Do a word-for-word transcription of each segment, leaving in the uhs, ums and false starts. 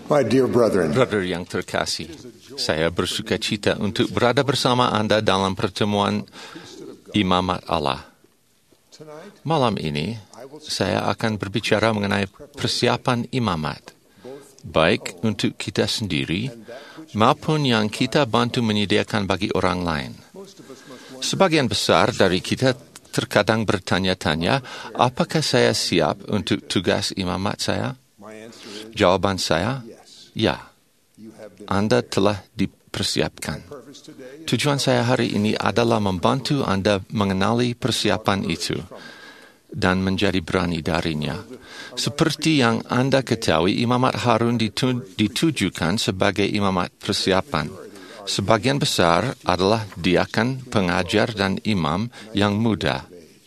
My dear brethren, Brother yang terkasih, saya bersuka cita untuk berada bersama Anda dalam pertemuan Imamat Allah. Malam ini, saya akan berbicara mengenai persiapan imamat, baik untuk kita sendiri maupun yang kita bantu menyediakan bagi orang lain. Sebagian besar dari kita terkadang bertanya-tanya, apakah saya siap untuk tugas imamat saya? Jawaban saya, ya, Anda telah dipersiapkan. Tujuan saya hari ini adalah membantu Anda mengenali persiapan itu dan menjadi berani darinya. Seperti yang Anda ketahui, Imamat Harun ditu- ditujukan sebagai imamat persiapan. Sebagian besar adalah diakan, pengajar, dan imam yang muda.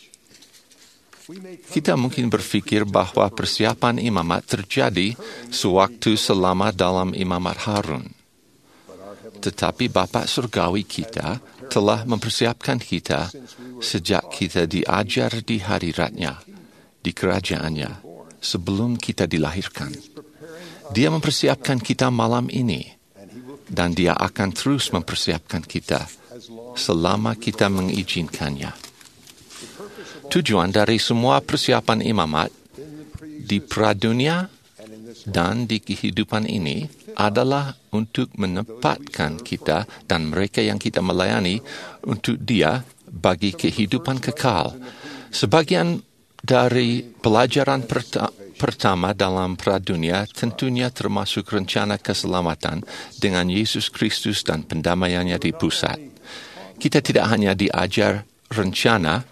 Kita mungkin berfikir bahwa persiapan imamat terjadi sewaktu selama dalam Imamat Harun. Tetapi Bapa Surgawi kita telah mempersiapkan kita sejak kita diajar di hadiratnya, di kerajaannya, sebelum kita dilahirkan. Dia mempersiapkan kita malam ini, dan dia akan terus mempersiapkan kita selama kita mengizinkannya. Tujuan dari semua persiapan imamat di pradunia dan di kehidupan ini adalah untuk menempatkan kita dan mereka yang kita melayani untuk dia bagi kehidupan kekal. Sebagian dari pelajaran perta- pertama dalam pradunia tentunya termasuk rencana keselamatan dengan Yesus Kristus dan pendamaiannya di pusat. Kita tidak hanya diajar rencana,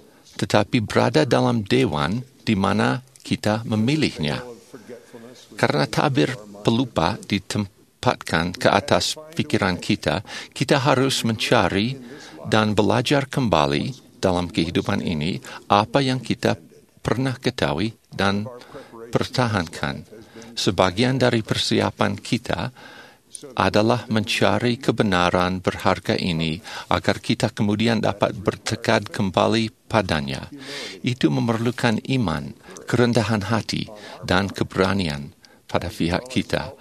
tetapi berada dalam dewan di mana kita memilihnya. Karena tabir pelupa ditempatkan ke atas pikiran kita, kita harus mencari dan belajar kembali dalam kehidupan ini apa yang kita pernah ketahui dan pertahankan. Sebagian dari persiapan kita adalah mencari kebenaran berharga ini agar kita kemudian dapat bertekad kembali padanya. Itu memerlukan iman, kerendahan hati, dan keberanian pada pihak kita,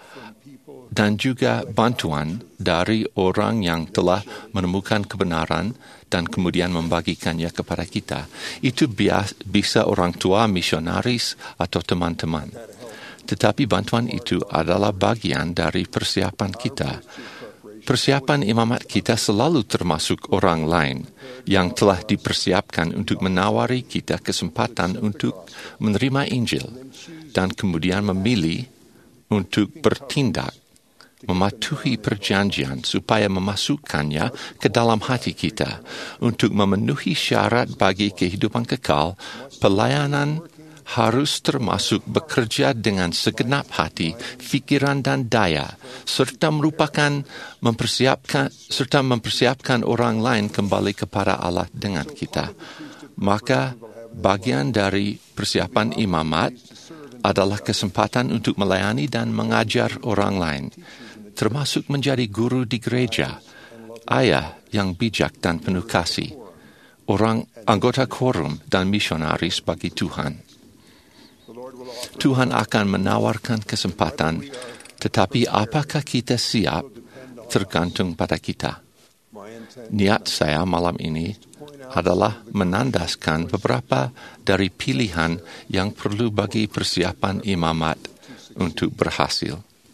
dan juga bantuan dari orang yang telah menemukan kebenaran dan kemudian membagikannya kepada kita. Itu bias, bisa orang tua, misionaris, atau teman-teman. Tetapi bantuan itu adalah bagian dari persiapan kita. Persiapan imamat kita selalu termasuk orang lain yang telah dipersiapkan untuk menawari kita kesempatan untuk menerima Injil dan kemudian memilih untuk bertindak, mematuhi perjanjian supaya memasukkannya ke dalam hati kita untuk memenuhi syarat bagi kehidupan kekal. Pelayanan harus termasuk bekerja dengan segenap hati, fikiran dan daya, serta merupakan mempersiapkan serta mempersiapkan orang lain kembali kepada Allah dengan kita. Maka bagian dari persiapan imamat adalah kesempatan untuk melayani dan mengajar orang lain, termasuk menjadi guru di gereja, ayah yang bijak dan penuh kasih, orang anggota quorum dan misionaris bagi Tuhan. Tuhan akan menawarkan kesempatan, tetapi apakah kita siap tergantung pada kita. Niat saya malam ini adalah menandaskan beberapa dari pilihan yang perlu bagi persiapan imamat untuk berhasil.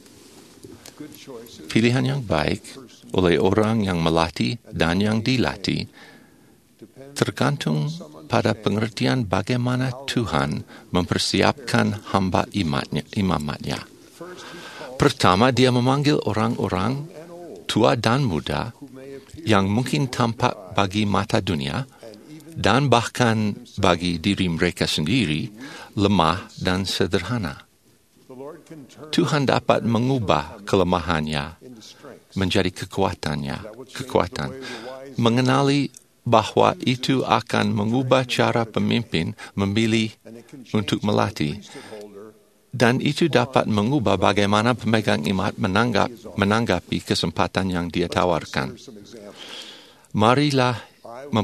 Pilihan yang baik oleh orang yang melatih dan yang dilatih tergantung pada pengertian bagaimana Tuhan mempersiapkan hamba imatnya, imamatnya. Pertama, dia memanggil orang-orang tua dan muda yang mungkin tampak bagi mata dunia dan bahkan bagi diri mereka sendiri lemah dan sederhana. Tuhan dapat mengubah kelemahannya menjadi kekuatannya, kekuatan. Mengenali bahwa itu akan mengubah cara pemimpin memilih untuk melatih, dan itu dapat mengubah bagaimana pemegang imat menanggap, menanggapi kesempatan yang dia tawarkan. Marilah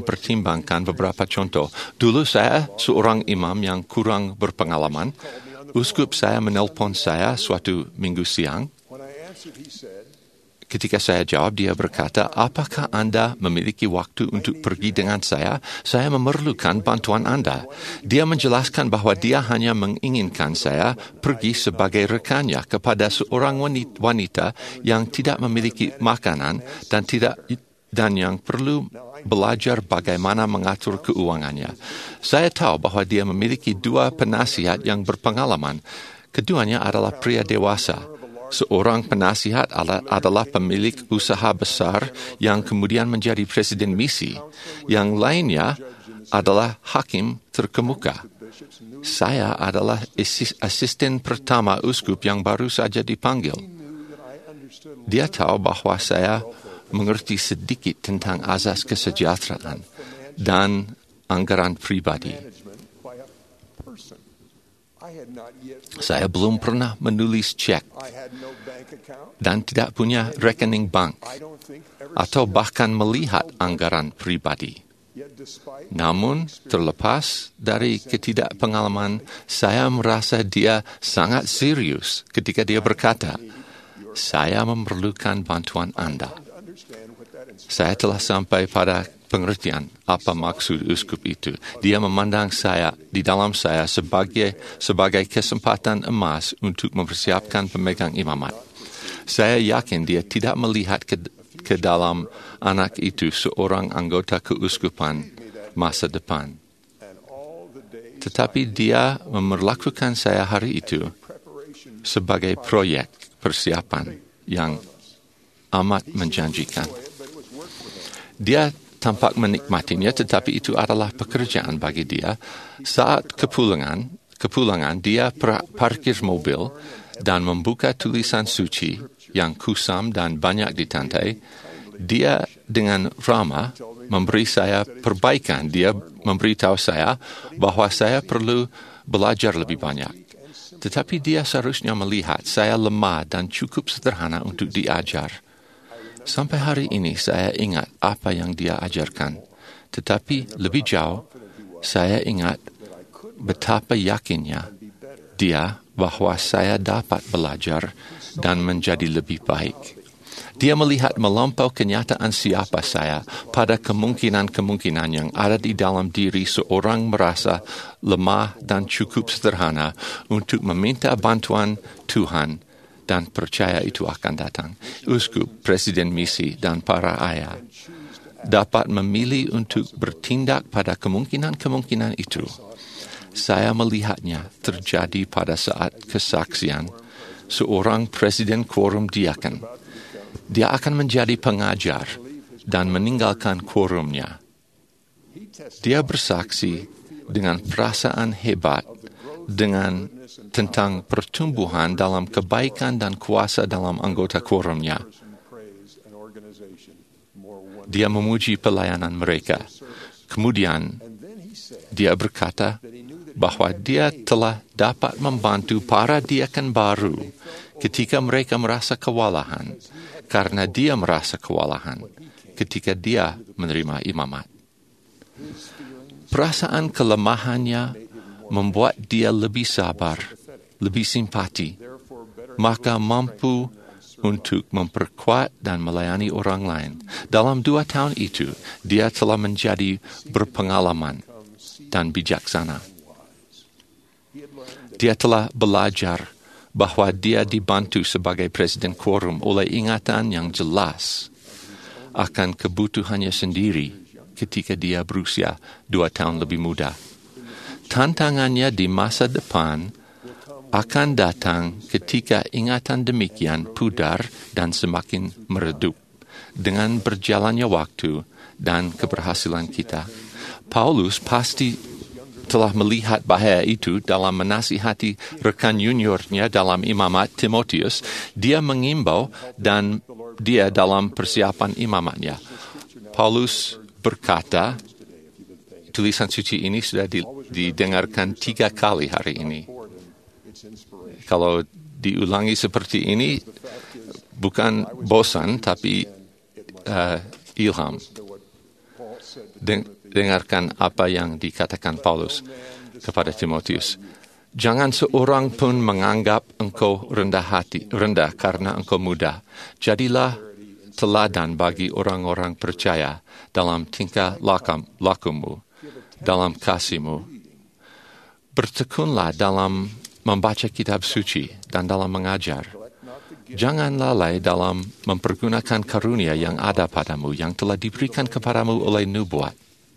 mempertimbangkan beberapa contoh. Dulu saya seorang imam yang kurang berpengalaman, Uskup saya menelpon saya suatu minggu siang. Ketika saya jawab, dia berkata, apakah Anda memiliki waktu untuk pergi dengan saya? Saya memerlukan bantuan Anda. Dia menjelaskan bahwa dia hanya menginginkan saya pergi sebagai rekannya kepada seorang wanita yang tidak memiliki makanan dan tidak dan yang perlu belajar bagaimana mengatur keuangannya. Saya tahu bahwa dia memiliki dua penasihat yang berpengalaman. Keduanya adalah pria dewasa. Seorang penasihat adalah pemilik usaha besar yang kemudian menjadi presiden misi. Yang lainnya adalah hakim terkemuka. Saya adalah asisten pertama uskup yang baru saja dipanggil. Dia tahu bahwa saya mengerti sedikit tentang azas kesejahteraan dan anggaran pribadi. Saya belum pernah menulis cek dan tidak punya rekening bank atau bahkan melihat anggaran pribadi. Namun, terlepas dari ketidakpengalaman, saya merasa dia sangat serius ketika dia berkata, saya memerlukan bantuan Anda. Saya telah sampai pada pengertian apa maksud uskup itu. Dia memandang saya di dalam saya sebagai sebagai kesempatan emas untuk mempersiapkan pemegang imamat. Saya yakin dia tidak melihat ke, ke dalam anak itu seorang anggota keuskupan masa depan. Tetapi dia memperlakukan saya hari itu sebagai proyek persiapan yang amat menjanjikan. Dia tampak menikmatinya, tetapi itu adalah pekerjaan bagi dia. Saat kepulangan, kepulangan dia parkir mobil dan membuka tulisan suci yang kusam dan banyak di lantai. Dia dengan ramah memberi saya perbaikan. Dia memberitahu saya bahwa saya perlu belajar lebih banyak. Tetapi dia seharusnya melihat saya lemah dan cukup sederhana untuk diajar. Sampai hari ini saya ingat apa yang dia ajarkan. Tetapi lebih jauh, saya ingat betapa yakinnya dia bahwa saya dapat belajar dan menjadi lebih baik. Dia melihat melampau kenyataan siapa saya pada kemungkinan-kemungkinan yang ada di dalam diri seorang merasa lemah dan cukup sederhana untuk meminta bantuan Tuhan dan percaya itu akan datang. Uskup, presiden misi, dan para ayah dapat memilih untuk bertindak pada kemungkinan-kemungkinan itu. Saya melihatnya terjadi pada saat kesaksian seorang presiden quorum diaken. Dia akan menjadi pengajar dan meninggalkan quorumnya. Dia bersaksi dengan perasaan hebat dengan tentang pertumbuhan dalam kebaikan dan kuasa dalam anggota quorumnya. Dia memuji pelayanan mereka. Kemudian, dia berkata bahwa dia telah dapat membantu para diaken baru ketika mereka merasa kewalahan, karena dia merasa kewalahan ketika dia menerima imamat. Perasaan kelemahannya membuat dia lebih sabar, lebih simpati, maka mampu untuk memperkuat dan melayani orang lain. Dalam dua tahun itu, dia telah menjadi berpengalaman dan bijaksana. Dia telah belajar bahwa dia dibantu sebagai presiden quorum oleh ingatan yang jelas akan kebutuhannya sendiri ketika dia berusia dua tahun lebih muda. Tantangannya di masa depan akan datang ketika ingatan demikian pudar dan semakin meredup dengan berjalannya waktu dan keberhasilan kita. Paulus pasti telah melihat bahaya itu dalam menasihati rekan juniornya dalam imamat Timotius. Dia mengimbau dan dia dalam persiapan imamatnya. Paulus berkata, tulisan suci ini sudah didengarkan tiga kali hari ini. Kalau diulangi seperti ini, bukan bosan, tapi uh, ilham. Dengarkan apa yang dikatakan Paulus kepada Timotius. Jangan seorang pun menganggap engkau rendah hati, rendah karena engkau muda. Jadilah teladan bagi orang-orang percaya dalam tingkah lakam, lakumu, dalam kasihmu. Bertekunlah dalam membaca kitab suci dan dalam mengajar. Jangan lalai dalam mempergunakan karunia yang ada padamu, yang telah diberikan kepadamu oleh nubuat.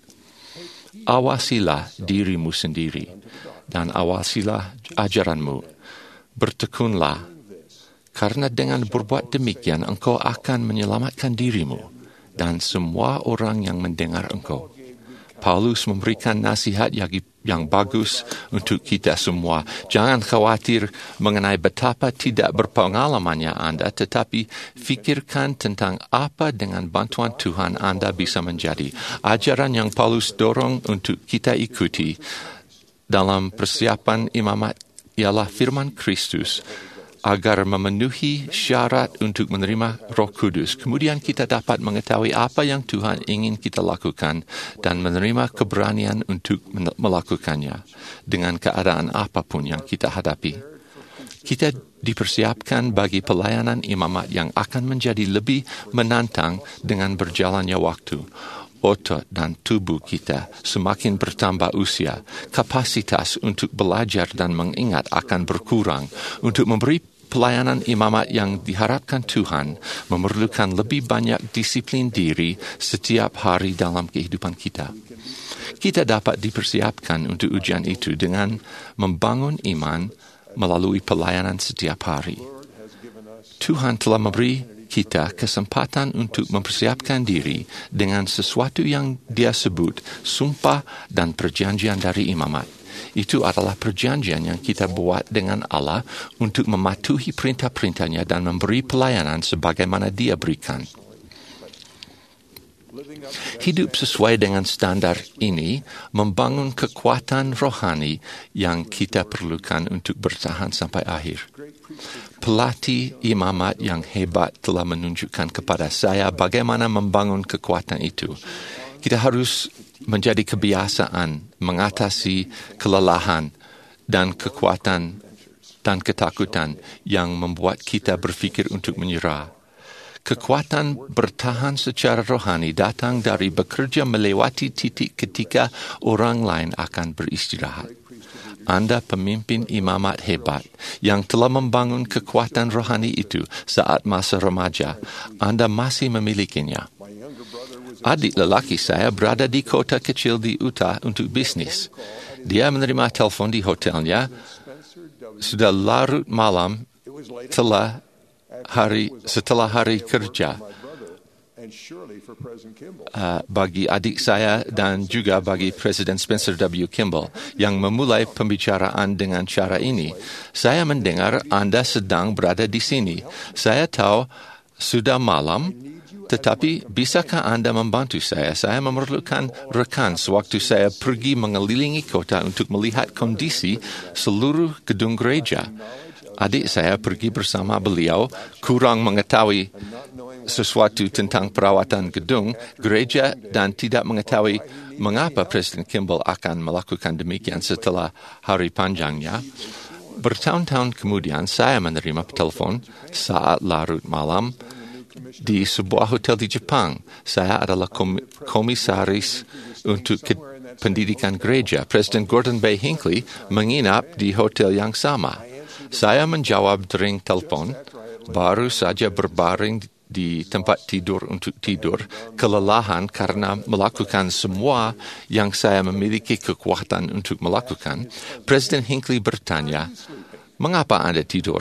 Awasilah dirimu sendiri dan awasilah ajaranmu. Bertekunlah, karena dengan berbuat demikian engkau akan menyelamatkan dirimu dan semua orang yang mendengar engkau. Paulus memberikan nasihat yang, yang bagus untuk kita semua. Jangan khawatir mengenai betapa tidak berpengalamannya Anda, tetapi fikirkan tentang apa dengan bantuan Tuhan Anda bisa menjadi. Ajaran yang Paulus dorong untuk kita ikuti dalam persiapan imamat ialah firman Kristus, agar memenuhi syarat untuk menerima Roh Kudus. Kemudian kita dapat mengetahui apa yang Tuhan ingin kita lakukan dan menerima keberanian untuk melakukannya dengan keadaan apapun yang kita hadapi. Kita dipersiapkan bagi pelayanan imamat yang akan menjadi lebih menantang dengan berjalannya waktu. Otot dan tubuh kita semakin bertambah usia. Kapasitas untuk belajar dan mengingat akan berkurang. Untuk memberi pelayanan imamat yang diharapkan Tuhan memerlukan lebih banyak disiplin diri setiap hari dalam kehidupan kita. Kita dapat dipersiapkan untuk ujian itu dengan membangun iman melalui pelayanan setiap hari. Tuhan telah memberi kita kesempatan untuk mempersiapkan diri dengan sesuatu yang Dia sebut sumpah dan perjanjian dari imamat. Itu adalah perjanjian yang kita buat dengan Allah untuk mematuhi perintah-perintahnya dan memberi pelayanan sebagaimana Dia berikan. Hidup sesuai dengan standar ini membangun kekuatan rohani yang kita perlukan untuk bertahan sampai akhir. Pelatih imamat yang hebat telah menunjukkan kepada saya bagaimana membangun kekuatan itu. Kita harus menjadi kebiasaan mengatasi kelelahan dan kekuatan dan ketakutan yang membuat kita berfikir untuk menyerah. Kekuatan bertahan secara rohani datang dari bekerja melewati titik ketika orang lain akan beristirahat. Anda pemimpin imamat hebat yang telah membangun kekuatan rohani itu saat masa remaja. Anda masih memilikinya. Adik lelaki saya berada di kota kecil di Utah untuk bisnis. Dia menerima telefon di hotelnya. Sudah larut malam telah hari setelah hari kerja. Uh, bagi adik saya dan juga bagi Presiden Spencer W. Kimball yang memulai pembicaraan dengan cara ini. Saya mendengar Anda sedang berada di sini. Saya tahu sudah malam, tetapi bisakah Anda membantu saya? Saya memerlukan rekan sewaktu saya pergi mengelilingi kota untuk melihat kondisi seluruh gedung gereja. Adik saya pergi bersama beliau, kurang mengetahui sesuatu tentang perawatan gedung gereja dan tidak mengetahui mengapa Presiden Kimball akan melakukan demikian setelah hari panjangnya. Bertahun-tahun kemudian saya menerima telefon saat larut malam di sebuah hotel di Jepang. Saya adalah komisaris untuk pendidikan gereja. Presiden Gordon B. Hinckley menginap di hotel yang sama. Saya menjawab dering telepon, baru saja berbaring di tempat tidur untuk tidur, kelelahan karena melakukan semua yang saya memiliki kekuatan untuk melakukan. Presiden Hinckley bertanya, "Mengapa Anda tidur?"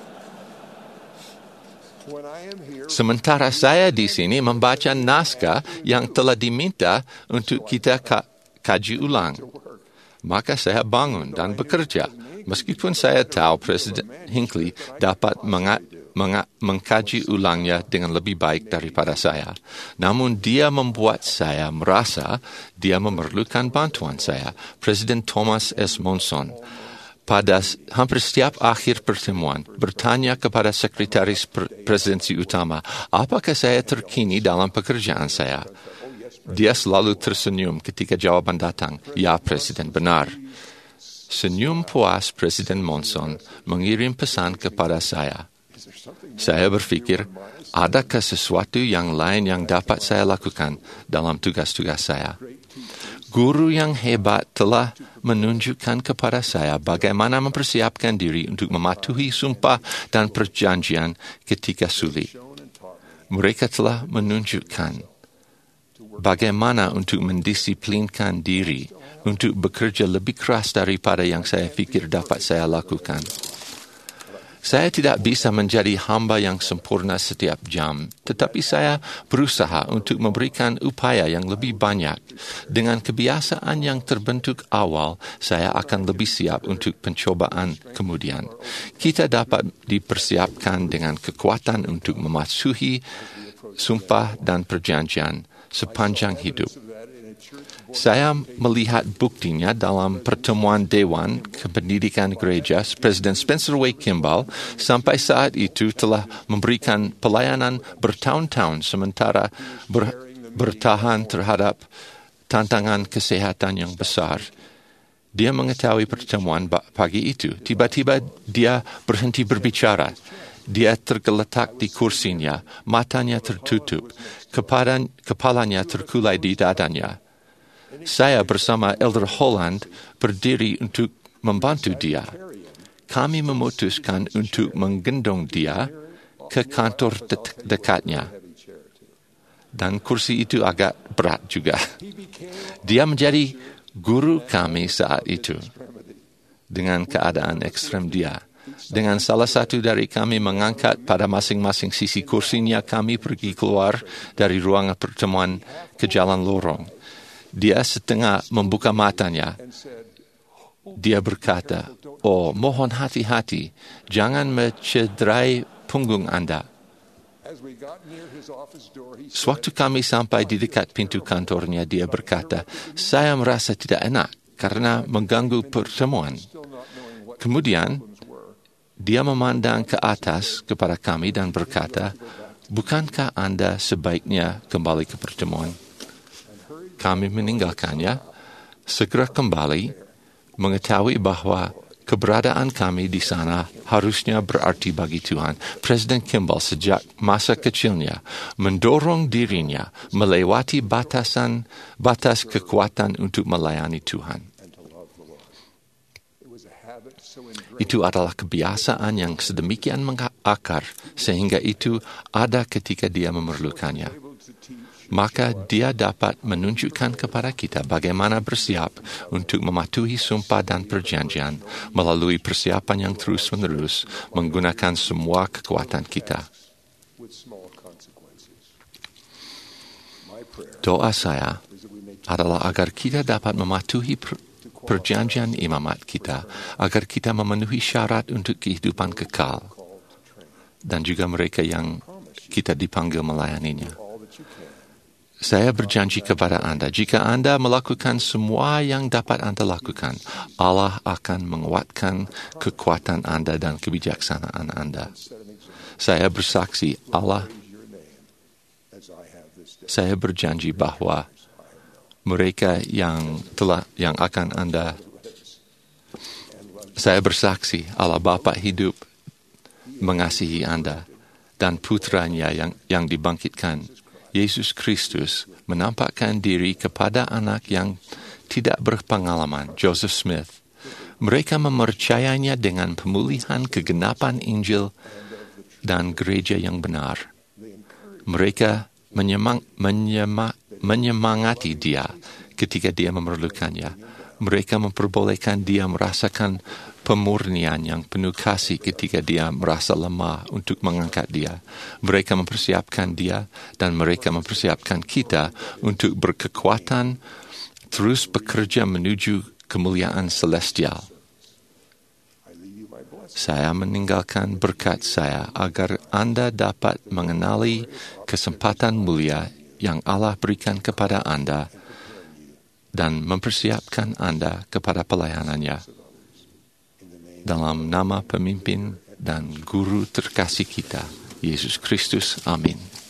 Sementara saya di sini membaca naskah yang telah diminta untuk kita kaji ulang. Maka saya bangun dan bekerja. Meskipun saya tahu Presiden Hinckley dapat menga- menga- mengkaji ulangnya dengan lebih baik daripada saya. Namun dia membuat saya merasa dia memerlukan bantuan saya. Presiden Thomas S. Monson pada hampir setiap akhir pertemuan bertanya kepada Sekretaris Presidensi Utama, apakah saya terkini dalam pekerjaan saya? Dia selalu tersenyum ketika jawaban datang, "Ya, Presiden, benar." Senyum puas Presiden Monson mengirim pesan kepada saya. Saya berpikir, adakah sesuatu yang lain yang dapat saya lakukan dalam tugas-tugas saya? Guru yang hebat telah menunjukkan kepada saya bagaimana mempersiapkan diri untuk mematuhi sumpah dan perjanjian ketika sulit. Mereka telah menunjukkan bagaimana untuk mendisiplinkan diri untuk bekerja lebih keras daripada yang saya fikir dapat saya lakukan. Saya tidak bisa menjadi hamba yang sempurna setiap jam, tetapi saya berusaha untuk memberikan upaya yang lebih banyak. Dengan kebiasaan yang terbentuk awal, saya akan lebih siap untuk pencobaan kemudian. Kita dapat dipersiapkan dengan kekuatan untuk mematuhi sumpah dan perjanjian sepanjang hidup. Saya melihat buktinya dalam pertemuan Dewan Kependidikan Gereja. Presiden Spencer W. Kimball sampai saat itu telah memberikan pelayanan bertahun-tahun sementara ber, bertahan terhadap tantangan kesehatan yang besar. Dia mengetahui pertemuan pagi itu. Tiba-tiba dia berhenti berbicara. Dia tergeletak di kursinya, matanya tertutup, kepada, kepalanya terkulai di dadanya. Saya bersama Elder Holland berdiri untuk membantu dia. Kami memutuskan untuk menggendong dia ke kantor de- dekatnya. Dan kursi itu agak berat juga. Dia menjadi guru kami saat itu. Dengan keadaan ekstrem dia. Dengan salah satu dari kami mengangkat pada masing-masing sisi kursinya, kami pergi keluar dari ruangan pertemuan ke jalan lorong. Dia setengah membuka matanya. Dia berkata, "Oh, mohon hati-hati, jangan mencederai punggung Anda." Sewaktu kami sampai di dekat pintu kantornya, dia berkata, "Saya merasa tidak enak karena mengganggu pertemuan." Kemudian, dia memandang ke atas kepada kami dan berkata, "Bukankah Anda sebaiknya kembali ke pertemuan?" Kami meninggalkannya, segera kembali, mengetahui bahwa keberadaan kami di sana harusnya berarti bagi Tuhan. Presiden Kimball sejak masa kecilnya mendorong dirinya melewati batasan batas kekuatan untuk melayani Tuhan. Itu adalah kebiasaan yang sedemikian mengakar sehingga itu ada ketika dia memerlukannya. Maka dia dapat menunjukkan kepada kita bagaimana bersiap untuk mematuhi sumpah dan perjanjian melalui persiapan yang terus-menerus menggunakan semua kekuatan kita. Doa saya adalah agar kita dapat mematuhi per- perjanjian imamat kita, agar kita memenuhi syarat untuk kehidupan kekal, dan juga mereka yang kita dipanggil melayaninya. Saya berjanji kepada Anda, jika Anda melakukan semua yang dapat Anda lakukan, Allah akan menguatkan kekuatan Anda dan kebijaksanaan Anda. Saya bersaksi, Allah, saya berjanji bahwa mereka yang telah, yang akan Anda, saya bersaksi, Allah Bapa hidup mengasihi Anda, dan putranya yang, yang dibangkitkan, Yesus Kristus, menampakkan diri kepada anak yang tidak berpengalaman, Joseph Smith. Mereka mempercayainya dengan pemulihan kegenapan Injil dan gereja yang benar. Mereka menyemang, menyema, menyemangati dia ketika dia memerlukannya. Mereka memperbolehkan dia merasakan pemurnian yang penuh kasih ketika dia merasa lemah untuk mengangkat dia. Mereka mempersiapkan dia dan mereka mempersiapkan kita untuk berkekuatan terus bekerja menuju kemuliaan celestial. Saya meninggalkan berkat saya agar Anda dapat mengenali kesempatan mulia yang Allah berikan kepada Anda dan mempersiapkan Anda kepada pelayanannya. Dalam nama pemimpin dan guru terkasih kita, Yesus Kristus. Amin.